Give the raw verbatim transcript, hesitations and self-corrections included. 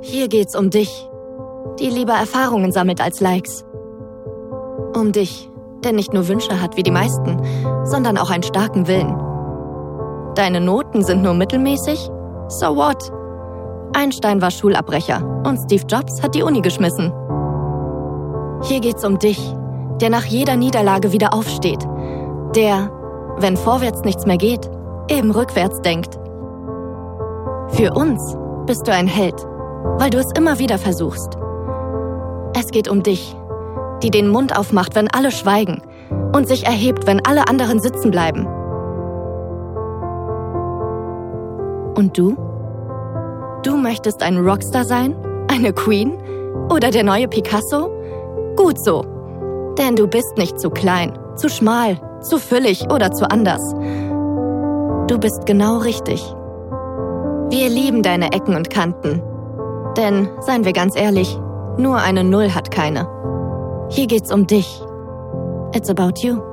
Hier geht's um dich, die lieber Erfahrungen sammelt als Likes. Um dich, der nicht nur Wünsche hat wie die meisten, sondern auch einen starken Willen. Deine Noten sind nur mittelmäßig? So what? Einstein war Schulabbrecher und Steve Jobs hat die Uni geschmissen. Hier geht's um dich, der nach jeder Niederlage wieder aufsteht. Der, wenn vorwärts nichts mehr geht, eben rückwärts denkt. Für uns bist du ein Held, weil du es immer wieder versuchst. Es geht um dich, die den Mund aufmacht, wenn alle schweigen und sich erhebt, wenn alle anderen sitzen bleiben. Und du? Du möchtest ein Rockstar sein? Eine Queen? Oder der neue Picasso? Gut so, denn du bist nicht zu klein, zu schmal, zu füllig oder zu anders. Du bist genau richtig. Wir lieben deine Ecken und Kanten. Denn, seien wir ganz ehrlich, nur eine Null hat keine. Hier geht's um dich. It's about you.